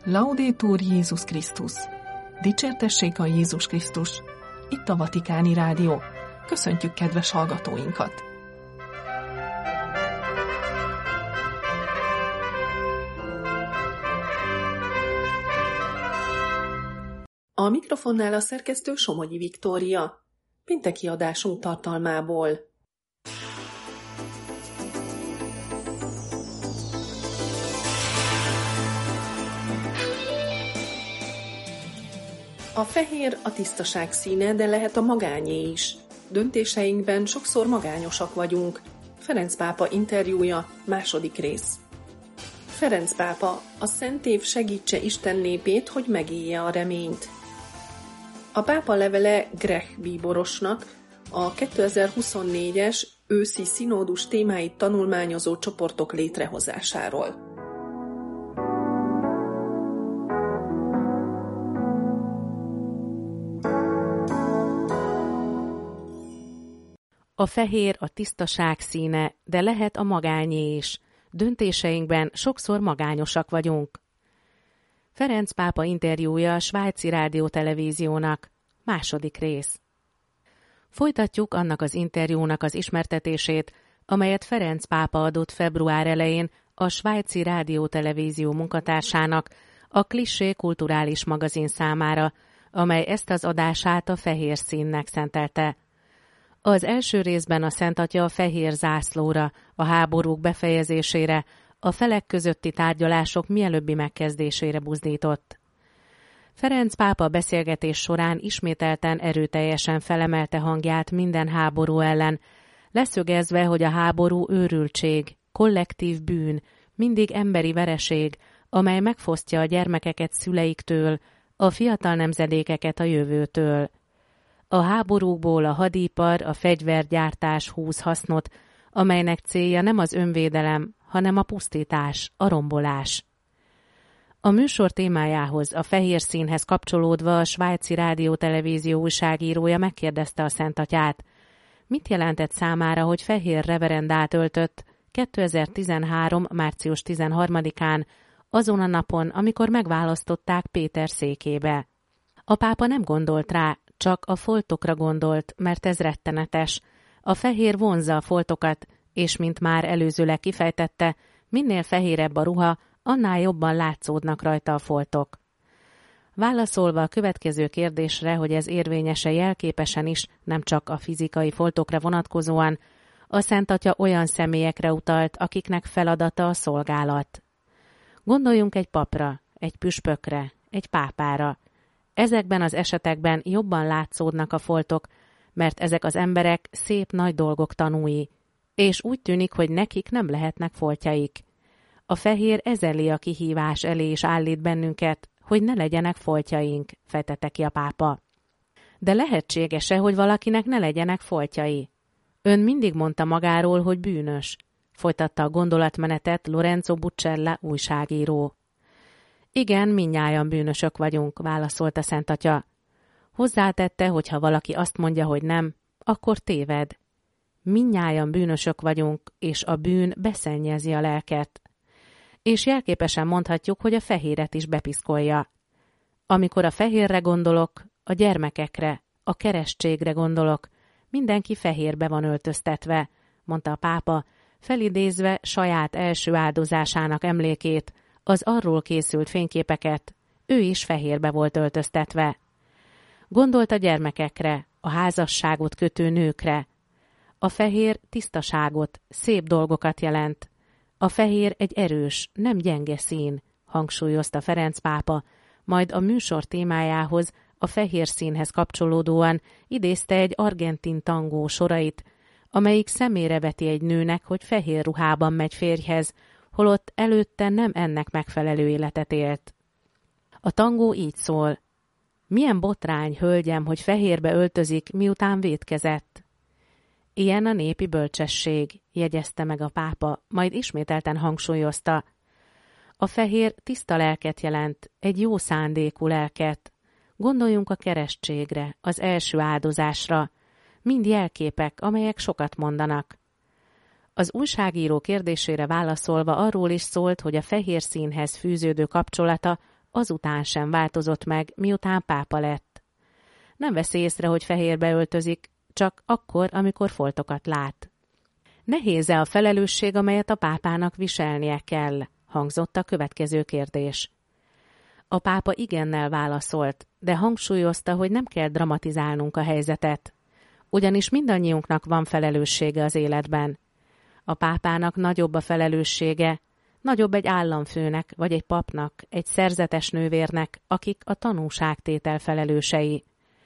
Laudetur Jézus Krisztus! Dicsértessék a Jézus Krisztus! Itt a Vatikáni Rádió. Köszöntjük kedves hallgatóinkat! A mikrofonnál a szerkesztő Somogyi Viktória. Pénteki adásunk tartalmából. A fehér a tisztaság színe, de lehet a magányé is. Döntéseinkben sokszor magányosak vagyunk. Ferenc pápa interjúja, második rész. Ferenc pápa, a Szent Év segítse Isten népét, hogy megélje a reményt. A pápa levele Grech bíborosnak, a 2024-es őszi színódus témáit tanulmányozó csoportok létrehozásáról. A fehér a tisztaság színe, de lehet a magányé is. Döntéseinkben sokszor magányosak vagyunk. Ferenc pápa interjúja a Svájci Rádió-televíziónak, második rész. Folytatjuk annak az interjúnak az ismertetését, amelyet Ferenc pápa adott február elején a Svájci Rádió-televízió munkatársának, a Klisché kulturális magazin számára, amely ezt az adását a fehér színnek szentelte. Az első részben a Szent Atya a fehér zászlóra, a háborúk befejezésére, a felek közötti tárgyalások mielőbbi megkezdésére buzdított. Ferenc pápa beszélgetés során ismételten erőteljesen felemelte hangját minden háború ellen, leszögezve, hogy a háború őrültség, kollektív bűn, mindig emberi vereség, amely megfosztja a gyermekeket szüleiktől, a fiatal nemzedékeket a jövőtől. A háborúkból a hadipar, a fegyvergyártás húz hasznot, amelynek célja nem az önvédelem, hanem a pusztítás, a rombolás. A műsor témájához, a fehér színhez kapcsolódva a Svájci Rádió-televízió újságírója megkérdezte a Szent Atyát, mit jelentett számára, hogy fehér reverendát öltött 2013. március 13-án, azon a napon, amikor megválasztották Péter székébe. A pápa nem gondolt rá, csak a foltokra gondolt, mert ez rettenetes. A fehér vonzza a foltokat, és mint már előzőleg kifejtette, minél fehérebb a ruha, annál jobban látszódnak rajta a foltok. Válaszolva a következő kérdésre, hogy ez érvényese jelképesen is, nem csak a fizikai foltokra vonatkozóan, a Szent Atya olyan személyekre utalt, akiknek feladata a szolgálat. Gondoljunk egy papra, egy püspökre, egy pápára. Ezekben az esetekben jobban látszódnak a foltok, mert ezek az emberek szép nagy dolgok tanúi, és úgy tűnik, hogy nekik nem lehetnek foltjaik. A fehér ezeli a kihívás elé is állít bennünket, hogy ne legyenek foltjaink, fejtette ki a pápa. De lehetséges-e, hogy valakinek ne legyenek foltjai? Ön mindig mondta magáról, hogy bűnös, folytatta a gondolatmenetet Lorenzo Buccella újságíró. Igen, mindnyájan bűnösök vagyunk, válaszolta Szent Atya. Hozzátette, hogy ha valaki azt mondja, hogy nem, akkor téved. Mindnyájan bűnösök vagyunk, és a bűn beszennyezi a lelket. És jelképesen mondhatjuk, hogy a fehéret is bepiszkolja. Amikor a fehérre gondolok, a gyermekekre, a keresztségre gondolok, mindenki fehérbe van öltöztetve, mondta a pápa, felidézve saját első áldozásának emlékét, az arról készült fényképeket, ő is fehérbe volt öltöztetve. Gondolt a gyermekekre, a házasságot kötő nőkre. A fehér tisztaságot, szép dolgokat jelent. A fehér egy erős, nem gyenge szín, hangsúlyozta Ferenc pápa, majd a műsor témájához, a fehér színhez kapcsolódóan idézte egy argentin tangó sorait, amelyik szemére veti egy nőnek, hogy fehér ruhában megy férjhez, holott előtte nem ennek megfelelő életet élt. A tangó így szól. Milyen botrány, hölgyem, hogy fehérbe öltözik, miután vétkezett. Ilyen a népi bölcsesség, jegyezte meg a pápa, majd ismételten hangsúlyozta. A fehér tiszta lelket jelent, egy jó szándékú lelket. Gondoljunk a keresztségre, az első áldozásra. Mind jelképek, amelyek sokat mondanak. Az újságíró kérdésére válaszolva arról is szólt, hogy a fehér színhez fűződő kapcsolata azután sem változott meg, miután pápa lett. Nem veszi észre, hogy fehérbe öltözik, csak akkor, amikor foltokat lát. Nehéz-e a felelősség, amelyet a pápának viselnie kell? Hangzott a következő kérdés. A pápa igennel válaszolt, de hangsúlyozta, hogy nem kell dramatizálnunk a helyzetet. Ugyanis mindannyiunknak van felelőssége az életben. A pápának nagyobb a felelőssége, nagyobb egy államfőnek, vagy egy papnak, egy szerzetes nővérnek, akik a tanúságtétel felelősei.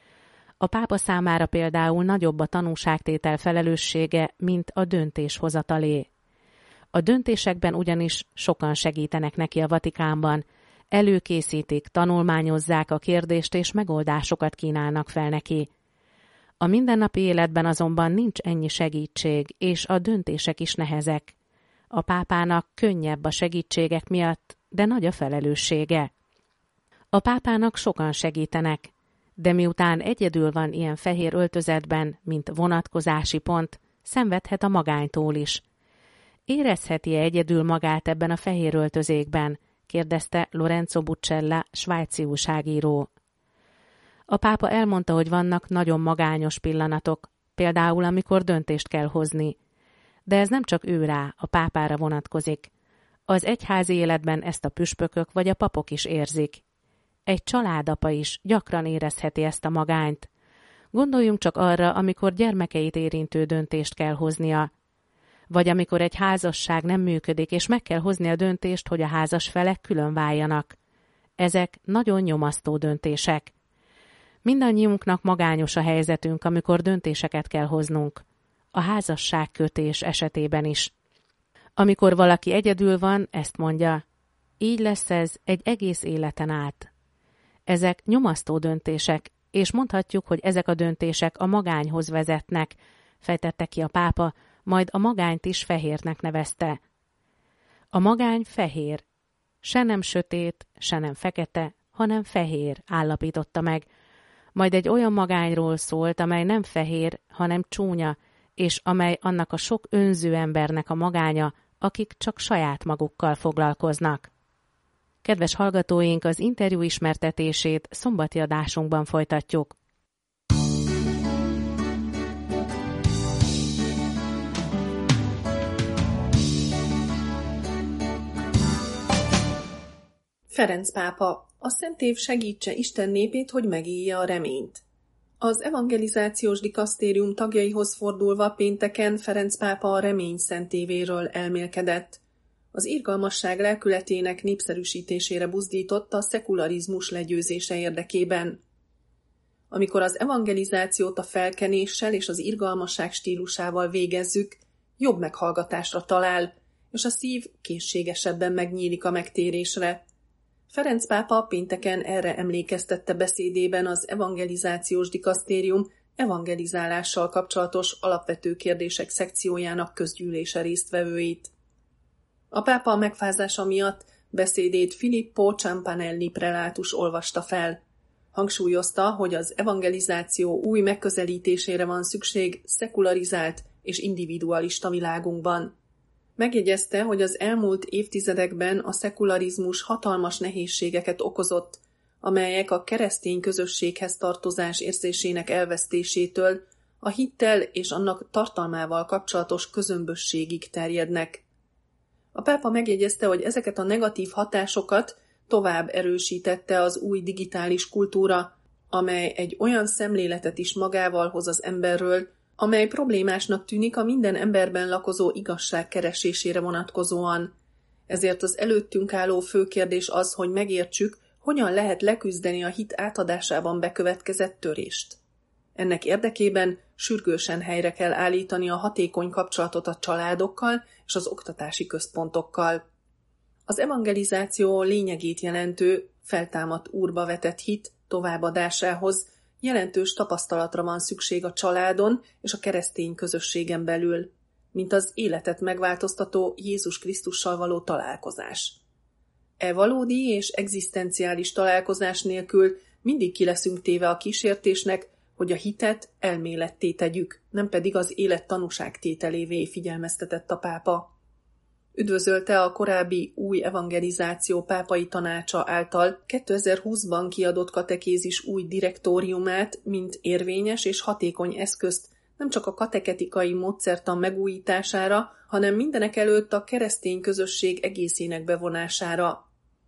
A pápa számára például nagyobb a tanúságtétel felelőssége, mint a döntéshozatalé. A döntésekben ugyanis sokan segítenek neki a Vatikánban, előkészítik, tanulmányozzák a kérdést és megoldásokat kínálnak fel neki. A mindennapi életben azonban nincs ennyi segítség, és a döntések is nehezek. A pápának könnyebb a segítségek miatt, de nagy a felelőssége. A pápának sokan segítenek, de miután egyedül van ilyen fehér öltözetben, mint vonatkozási pont, szenvedhet a magánytól is. Érezheti-e egyedül magát ebben a fehér öltözékben? Kérdezte Lorenzo Buccella, svájci újságíró. A pápa elmondta, hogy vannak nagyon magányos pillanatok, például amikor döntést kell hozni. De ez nem csak őrá, a pápára vonatkozik. Az egyházi életben ezt a püspökök vagy a papok is érzik. Egy családapa is gyakran érezheti ezt a magányt. Gondoljunk csak arra, amikor gyermekeit érintő döntést kell hoznia. Vagy amikor egy házasság nem működik, és meg kell hozni a döntést, hogy a házas felek külön váljanak. Ezek nagyon nyomasztó döntések. Mindannyiunknak magányos a helyzetünk, amikor döntéseket kell hoznunk. A házasságkötés esetében is. Amikor valaki egyedül van, ezt mondja, így lesz ez egy egész életen át. Ezek nyomasztó döntések, és mondhatjuk, hogy ezek a döntések a magányhoz vezetnek, fejtette ki a pápa, majd a magányt is fehérnek nevezte. A magány fehér. Se nem sötét, se nem fekete, hanem fehér, állapította meg. Majd egy olyan magányról szólt, amely nem fehér, hanem csúnya, és amely annak a sok önző embernek a magánya, akik csak saját magukkal foglalkoznak. Kedves hallgatóink, az interjú ismertetését szombati adásunkban folytatjuk. Ferenc pápa, a Szent Év segítse Isten népét, hogy megélje a reményt. Az evangelizációs dikasztérium tagjaihoz fordulva pénteken Ferenc pápa a remény szentévéről elmélkedett. Az irgalmasság lelkületének népszerűsítésére buzdított a szekularizmus legyőzése érdekében. Amikor az evangelizációt a felkenéssel és az irgalmasság stílusával végezzük, jobb meghallgatásra talál, és a szív készségesebben megnyílik a megtérésre. Ferenc pápa pénteken erre emlékeztette beszédében az evangelizációs dikasztérium evangelizálással kapcsolatos alapvető kérdések szekciójának közgyűlése résztvevőit. A pápa megfázása miatt beszédét Filippo Ciampanelli prelátus olvasta fel. Hangsúlyozta, hogy az evangelizáció új megközelítésére van szükség szekularizált és individualista világunkban. Megjegyezte, hogy az elmúlt évtizedekben a szekularizmus hatalmas nehézségeket okozott, amelyek a keresztény közösséghez tartozás érzésének elvesztésétől a hittel és annak tartalmával kapcsolatos közömbösségig terjednek. A pápa megjegyezte, hogy ezeket a negatív hatásokat tovább erősítette az új digitális kultúra, amely egy olyan szemléletet is magával hoz az emberről, amely problémásnak tűnik a minden emberben lakozó igazság keresésére vonatkozóan. Ezért az előttünk álló fő kérdés az, hogy megértsük, hogyan lehet leküzdeni a hit átadásában bekövetkezett törést. Ennek érdekében sürgősen helyre kell állítani a hatékony kapcsolatot a családokkal és az oktatási központokkal. Az evangelizáció lényegét jelentő, feltámadt Úrba vetett hit továbbadásához jelentős tapasztalatra van szükség a családon és a keresztény közösségen belül, mint az életet megváltoztató Jézus Krisztussal való találkozás. E valódi és egzisztenciális találkozás nélkül mindig ki leszünk téve a kísértésnek, hogy a hitet elméletté tegyük, nem pedig az élet tanúságtételévé, figyelmeztetett a pápa. Üdvözölte a korábbi új evangelizáció pápai tanácsa által 2020-ban kiadott katekézis új direktóriumát, mint érvényes és hatékony eszközt nem csak a katechetikai módszertan megújítására, hanem mindenekelőtt a keresztény közösség egészének bevonására.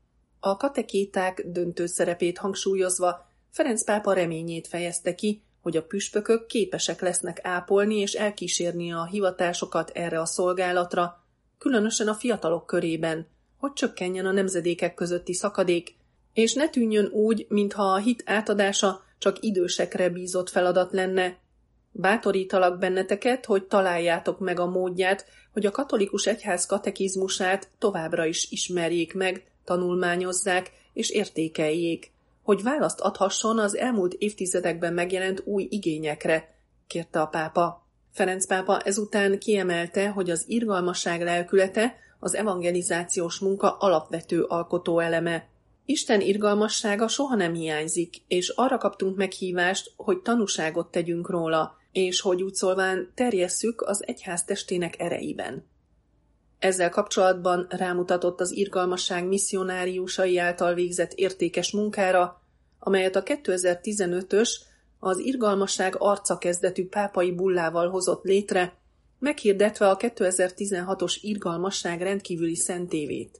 A katekéták döntő szerepét hangsúlyozva Ferenc pápa reményét fejezte ki, hogy a püspökök képesek lesznek ápolni és elkísérni a hivatásokat erre a szolgálatra, különösen a fiatalok körében, hogy csökkenjen a nemzedékek közötti szakadék, és ne tűnjön úgy, mintha a hit átadása csak idősekre bízott feladat lenne. Bátorítalak benneteket, hogy találjátok meg a módját, hogy a katolikus egyház katekizmusát továbbra is ismerjék meg, tanulmányozzák és értékeljék, hogy választ adhasson az elmúlt évtizedekben megjelent új igényekre, kérte a pápa. Ferenc pápa ezután kiemelte, hogy az irgalmasság lelkülete az evangelizációs munka alapvető alkotóeleme. Isten irgalmassága soha nem hiányzik, és arra kaptunk meghívást, hogy tanúságot tegyünk róla, és hogy úgy szólván terjesszük az egyház testének ereiben. Ezzel kapcsolatban rámutatott az irgalmasság misszionáriusai által végzett értékes munkára, amelyet a 2015-ös az irgalmasság arca kezdetű pápai bullával hozott létre, meghirdetve a 2016-os irgalmasság rendkívüli szentévét.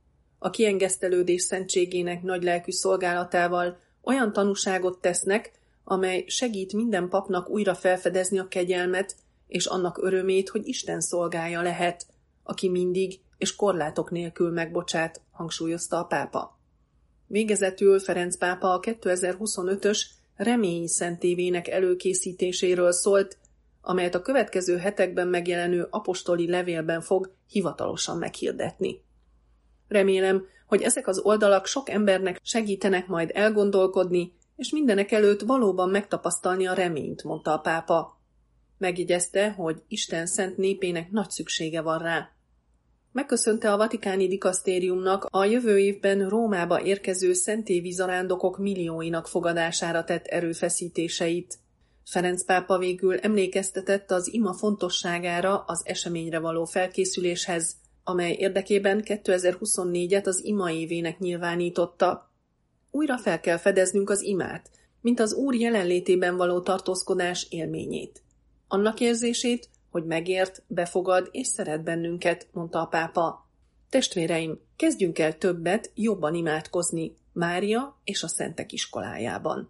A kiengesztelődés szentségének nagylelkű szolgálatával olyan tanúságot tesznek, amely segít minden papnak újra felfedezni a kegyelmet és annak örömét, hogy Isten szolgája lehet, aki mindig és korlátok nélkül megbocsát, hangsúlyozta a pápa. Végezetül Ferenc pápa a 2025-ös remény szentévének előkészítéséről szólt, amelyet a következő hetekben megjelenő apostoli levélben fog hivatalosan meghirdetni. Remélem, hogy ezek az oldalak sok embernek segítenek majd elgondolkodni, és mindenekelőtt valóban megtapasztalni a reményt, mondta a pápa. Megjegyezte, hogy Isten szent népének nagy szüksége van rá. Megköszönte a vatikáni dikasztériumnak a jövő évben Rómába érkező szentévi zarándokok millióinak fogadására tett erőfeszítéseit. Ferenc pápa végül emlékeztetett az ima fontosságára az eseményre való felkészüléshez, amely érdekében 2024-et az ima évének nyilvánította. Újra fel kell fedeznünk az imát, mint az Úr jelenlétében való tartózkodás élményét. Annak érzését, hogy megért, befogad és szeret bennünket, mondta a pápa. Testvéreim, kezdjünk el többet, jobban imádkozni Mária és a Szentek iskolájában.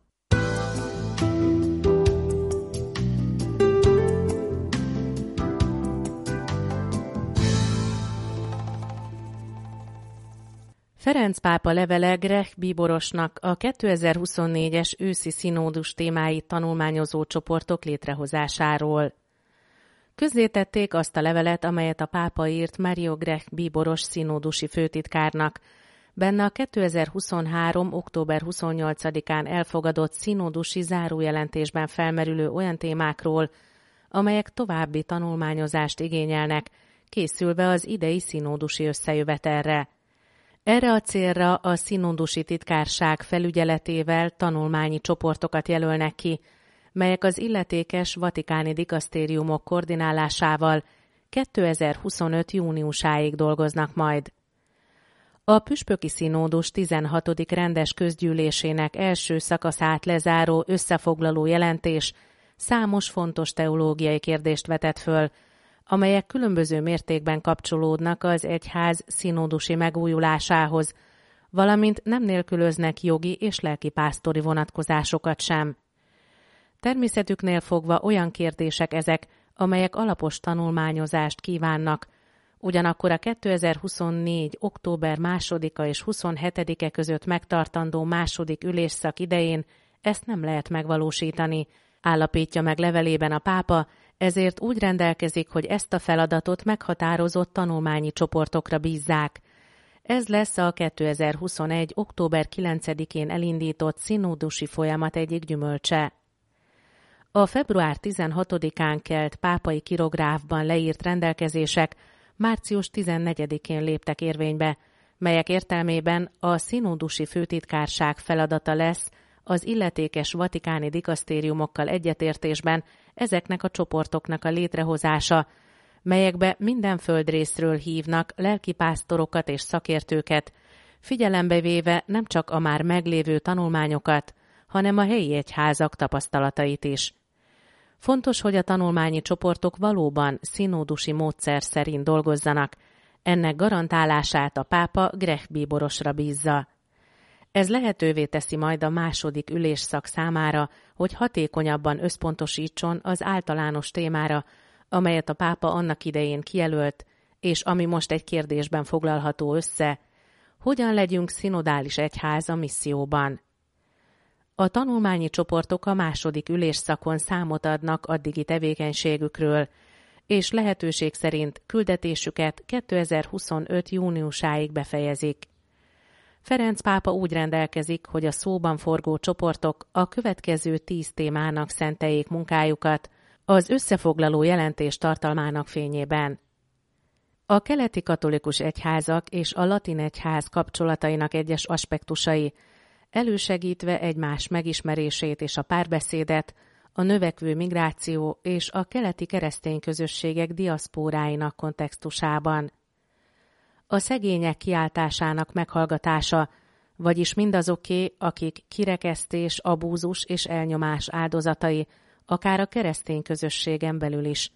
Ferenc pápa levele Grech bíborosnak a 2024-es őszi színódus témáit tanulmányozó csoportok létrehozásáról. Közzétették azt a levelet, amelyet a pápa írt Mario Grech bíboros színódusi főtitkárnak. Benne a 2023. október 28-án elfogadott színódusi zárójelentésben felmerülő olyan témákról, amelyek további tanulmányozást igényelnek, készülve az idei színódusi összejövetelre. Erre a célra a színódusi titkárság felügyeletével tanulmányi csoportokat jelölnek ki, melyek az illetékes vatikáni dikasztériumok koordinálásával 2025. júniusáig dolgoznak majd. A püspöki színódus 16. rendes közgyűlésének első szakaszát lezáró összefoglaló jelentés számos fontos teológiai kérdést vetett föl, amelyek különböző mértékben kapcsolódnak az egyház színódusi megújulásához, valamint nem nélkülöznek jogi és lelkipásztori vonatkozásokat sem. Természetüknél fogva olyan kérdések ezek, amelyek alapos tanulmányozást kívánnak, ugyanakkor a 2024. október 2-a és 27-e között megtartandó második ülésszak idején ezt nem lehet megvalósítani, állapítja meg levelében a pápa, ezért úgy rendelkezik, hogy ezt a feladatot meghatározott tanulmányi csoportokra bízzák. Ez lesz a 2021. október 9-én elindított színódusi folyamat egyik gyümölcse. A február 16-án kelt pápai kirográfban leírt rendelkezések március 14-én léptek érvénybe, melyek értelmében a színódusi főtitkárság feladata lesz az illetékes vatikáni dikasztériumokkal egyetértésben ezeknek a csoportoknak a létrehozása, melyekbe minden földrészről hívnak lelkipásztorokat és szakértőket, figyelembe véve nem csak a már meglévő tanulmányokat, hanem a helyi egyházak tapasztalatait is. Fontos, hogy a tanulmányi csoportok valóban szinódusi módszer szerint dolgozzanak, ennek garantálását a pápa Grech bíborosra bízza. Ez lehetővé teszi majd a második ülésszak számára, hogy hatékonyabban összpontosítson az általános témára, amelyet a pápa annak idején kijelölt, és ami most egy kérdésben foglalható össze: hogyan legyünk szinodális egyház a misszióban. A tanulmányi csoportok a második ülésszakon számot adnak addigi tevékenységükről, és lehetőség szerint küldetésüket 2025. júniusáig befejezik. Ferenc pápa úgy rendelkezik, hogy a szóban forgó csoportok a következő 10 témának szenteljék munkájukat az összefoglaló jelentés tartalmának fényében. A keleti katolikus egyházak és a latin egyház kapcsolatainak egyes aspektusai, elősegítve egymás megismerését és a párbeszédet, a növekvő migráció és a keleti keresztény közösségek diaszpóráinak kontextusában. A szegények kiáltásának meghallgatása, vagyis mindazoké, akik kirekesztés, abúzus és elnyomás áldozatai, akár a keresztény közösségen belül is.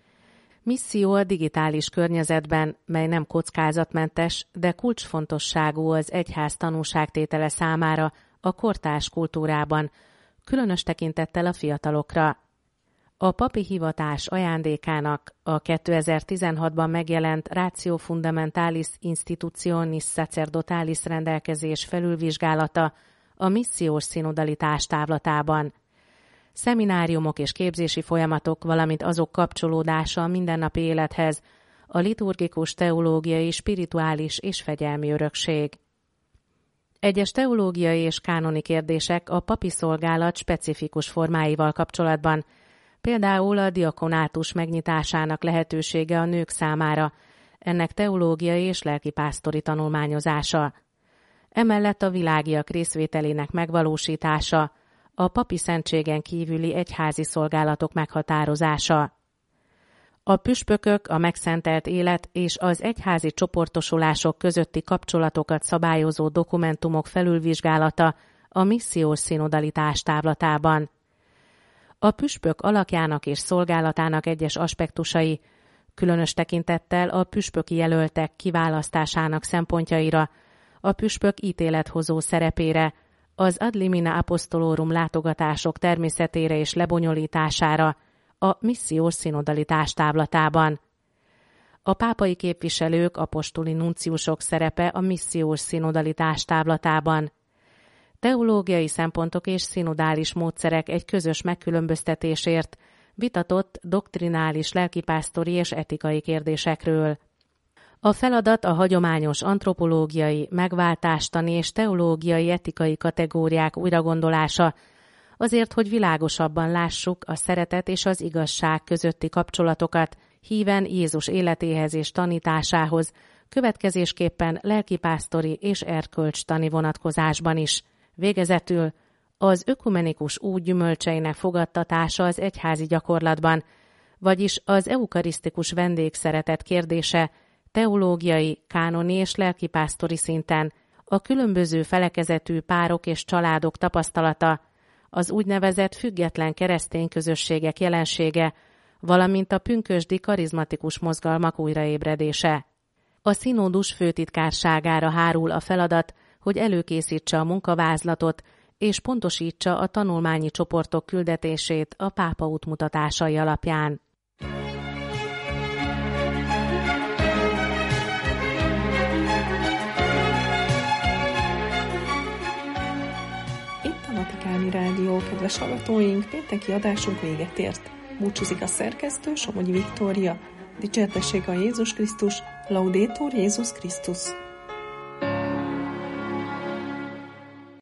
Misszió a digitális környezetben, mely nem kockázatmentes, de kulcsfontosságú az egyház tanúságtétele számára a kortárs kultúrában, különös tekintettel a fiatalokra. A papi hivatás ajándékának a 2016-ban megjelent Ratio Fundamentalis Institutionis Sacerdotalis rendelkezés felülvizsgálata a missziós szinodalitás távlatában. Szemináriumok és képzési folyamatok, valamint azok kapcsolódása a mindennapi élethez, a liturgikus, teológiai, spirituális és fegyelmi örökség. Egyes teológiai és kánoni kérdések a papi szolgálat specifikus formáival kapcsolatban, például a diakonátus megnyitásának lehetősége a nők számára, ennek teológiai és lelkipásztori tanulmányozása. Emellett a világiak részvételének megvalósítása, a papi szentségen kívüli egyházi szolgálatok meghatározása. A püspökök, a megszentelt élet és az egyházi csoportosulások közötti kapcsolatokat szabályozó dokumentumok felülvizsgálata a missziós szinodalitás távlatában. A püspök alakjának és szolgálatának egyes aspektusai, különös tekintettel a püspöki jelöltek kiválasztásának szempontjaira, a püspök ítélethozó szerepére, az ad limina apostolorum látogatások természetére és lebonyolítására a missziós szinodalitás távlatában. A pápai képviselők, apostoli nunciusok szerepe a missziós szinodalitás távlatában. Teológiai szempontok és szinodális módszerek egy közös megkülönböztetésért, vitatott doktrinális lelkipásztori és etikai kérdésekről. A feladat a hagyományos antropológiai, megváltástani és teológiai etikai kategóriák újragondolása, azért, hogy világosabban lássuk a szeretet és az igazság közötti kapcsolatokat, híven Jézus életéhez és tanításához, következésképpen lelkipásztori és erkölcstani vonatkozásban is. Végezetül az ökumenikus út gyümölcseinek fogadtatása az egyházi gyakorlatban, vagyis az eukarisztikus vendégszeretet kérdése teológiai, kánoni és lelkipásztori szinten, a különböző felekezetű párok és családok tapasztalata, az úgynevezett független keresztény közösségek jelensége, valamint a pünkösdi karizmatikus mozgalmak újraébredése. A színódus főtitkárságára hárul a feladat, hogy előkészítse a munkavázlatot és pontosítsa a tanulmányi csoportok küldetését a pápa útmutatásai alapján. Itt a Vatikáni Rádió, kedves hallgatóink, pénteki adásunk véget ért. Búcsúzik a szerkesztő, Somogyi Viktória. Dicsértessék a Jézus Krisztus, Laudetur Jézus Krisztus.